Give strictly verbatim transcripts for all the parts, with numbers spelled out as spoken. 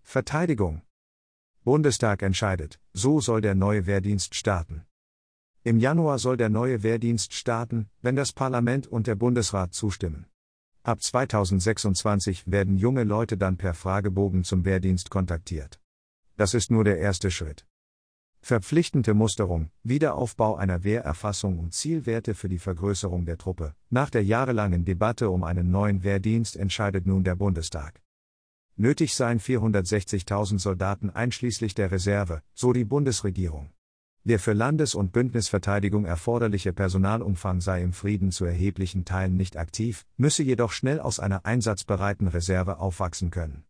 Verteidigung. Bundestag entscheidet, so soll der neue Wehrdienst starten. Im Januar soll der neue Wehrdienst starten, wenn das Parlament und der Bundesrat zustimmen. Ab zweitausendsechsundzwanzig werden junge Leute dann per Fragebogen zum Wehrdienst kontaktiert. Das ist nur der erste Schritt. Verpflichtende Musterung, Wiederaufbau einer Wehrerfassung und Zielwerte für die Vergrößerung der Truppe. Nach der jahrelangen Debatte um einen neuen Wehrdienst entscheidet nun der Bundestag. Nötig seien vierhundertsechzigtausend Soldaten einschließlich der Reserve, so die Bundesregierung. Der für Landes- und Bündnisverteidigung erforderliche Personalumfang sei im Frieden zu erheblichen Teilen nicht aktiv, müsse jedoch schnell aus einer einsatzbereiten Reserve aufwachsen können.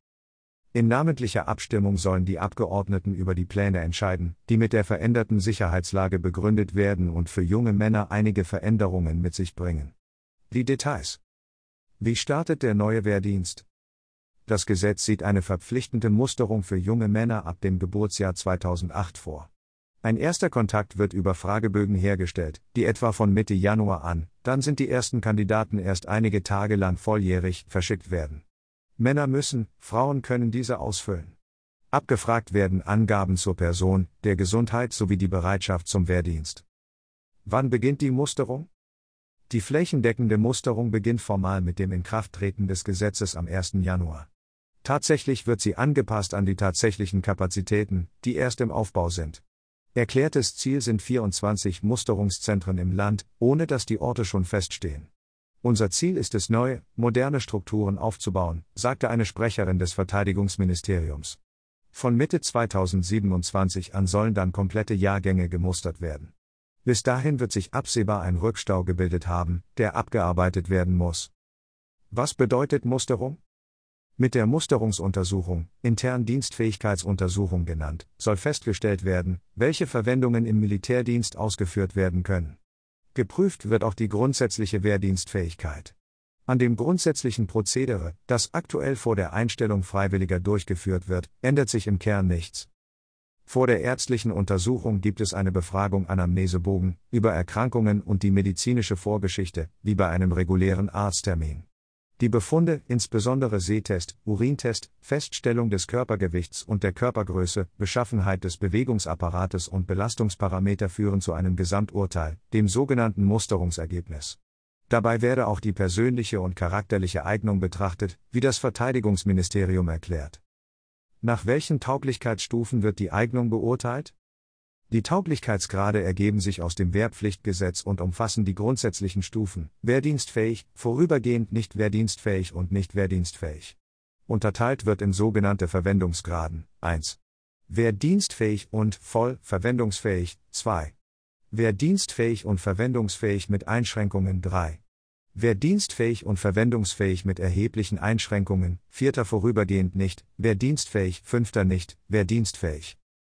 In namentlicher Abstimmung sollen die Abgeordneten über die Pläne entscheiden, die mit der veränderten Sicherheitslage begründet werden und für junge Männer einige Veränderungen mit sich bringen. Die Details. Wie startet der neue Wehrdienst? Das Gesetz sieht eine verpflichtende Musterung für junge Männer ab dem Geburtsjahr zweitausendacht vor. Ein erster Kontakt wird über Fragebögen hergestellt, die etwa von Mitte Januar an, dann sind die ersten Kandidaten erst einige Tage lang volljährig, verschickt werden. Männer müssen, Frauen können diese ausfüllen. Abgefragt werden Angaben zur Person, der Gesundheit sowie die Bereitschaft zum Wehrdienst. Wann beginnt die Musterung? Die flächendeckende Musterung beginnt formal mit dem Inkrafttreten des Gesetzes am ersten Januar. Tatsächlich wird sie angepasst an die tatsächlichen Kapazitäten, die erst im Aufbau sind. Erklärtes Ziel sind vierundzwanzig Musterungszentren im Land, ohne dass die Orte schon feststehen. Unser Ziel ist es, neue, moderne Strukturen aufzubauen, sagte eine Sprecherin des Verteidigungsministeriums. Von Mitte zweitausendsiebenundzwanzig an sollen dann komplette Jahrgänge gemustert werden. Bis dahin wird sich absehbar ein Rückstau gebildet haben, der abgearbeitet werden muss. Was bedeutet Musterung? Mit der Musterungsuntersuchung, intern Dienstfähigkeitsuntersuchung genannt, soll festgestellt werden, welche Verwendungen im Militärdienst ausgeführt werden können. Geprüft wird auch die grundsätzliche Wehrdienstfähigkeit. An dem grundsätzlichen Prozedere, das aktuell vor der Einstellung Freiwilliger durchgeführt wird, ändert sich im Kern nichts. Vor der ärztlichen Untersuchung gibt es eine Befragung Anamnesebogen über Erkrankungen und die medizinische Vorgeschichte, wie bei einem regulären Arzttermin. Die Befunde, insbesondere Sehtest, Urintest, Feststellung des Körpergewichts und der Körpergröße, Beschaffenheit des Bewegungsapparates und Belastungsparameter führen zu einem Gesamturteil, dem sogenannten Musterungsergebnis. Dabei werde auch die persönliche und charakterliche Eignung betrachtet, wie das Verteidigungsministerium erklärt. Nach welchen Tauglichkeitsstufen wird die Eignung beurteilt? Die Tauglichkeitsgrade ergeben sich aus dem Wehrpflichtgesetz und umfassen die grundsätzlichen Stufen: wehrdienstfähig, vorübergehend nicht wehrdienstfähig und nicht wehrdienstfähig. Unterteilt wird in sogenannte Verwendungsgraden: eins. Wehrdienstfähig und voll verwendungsfähig, zwei. Wehrdienstfähig und verwendungsfähig mit Einschränkungen, drei. Wehrdienstfähig und verwendungsfähig mit erheblichen Einschränkungen, vierter vorübergehend nicht, wehrdienstfähig, fünfter nicht, wehrdienstfähig.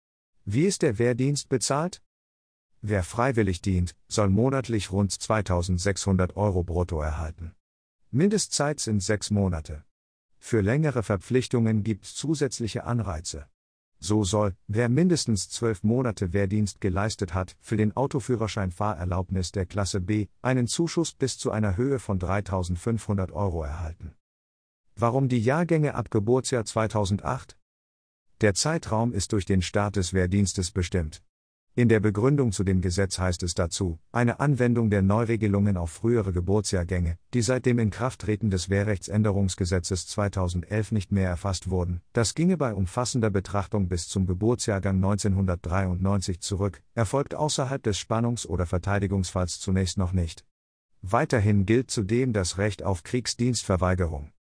Wie ist der Wehrdienst bezahlt? Wer freiwillig dient, soll monatlich rund zweitausendsechshundert Euro brutto erhalten. Mindestzeit sind sechs Monate. Für längere Verpflichtungen gibt es zusätzliche Anreize. So soll, wer mindestens zwölf Monate Wehrdienst geleistet hat, für den Autoführerschein Fahrerlaubnis der Klasse B, einen Zuschuss bis zu einer Höhe von dreitausendfünfhundert Euro erhalten. Warum die Jahrgänge ab Geburtsjahr zweitausendacht? Der Zeitraum ist durch den Start des Wehrdienstes bestimmt. In der Begründung zu dem Gesetz heißt es dazu, eine Anwendung der Neuregelungen auf frühere Geburtsjahrgänge, die seit dem Inkrafttreten des Wehrrechtsänderungsgesetzes zweitausendelf nicht mehr erfasst wurden, das ginge bei umfassender Betrachtung bis zum Geburtsjahrgang neunzehnhundertdreiundneunzig zurück, erfolgt außerhalb des Spannungs- oder Verteidigungsfalls zunächst noch nicht. Weiterhin gilt zudem das Recht auf Kriegsdienstverweigerung.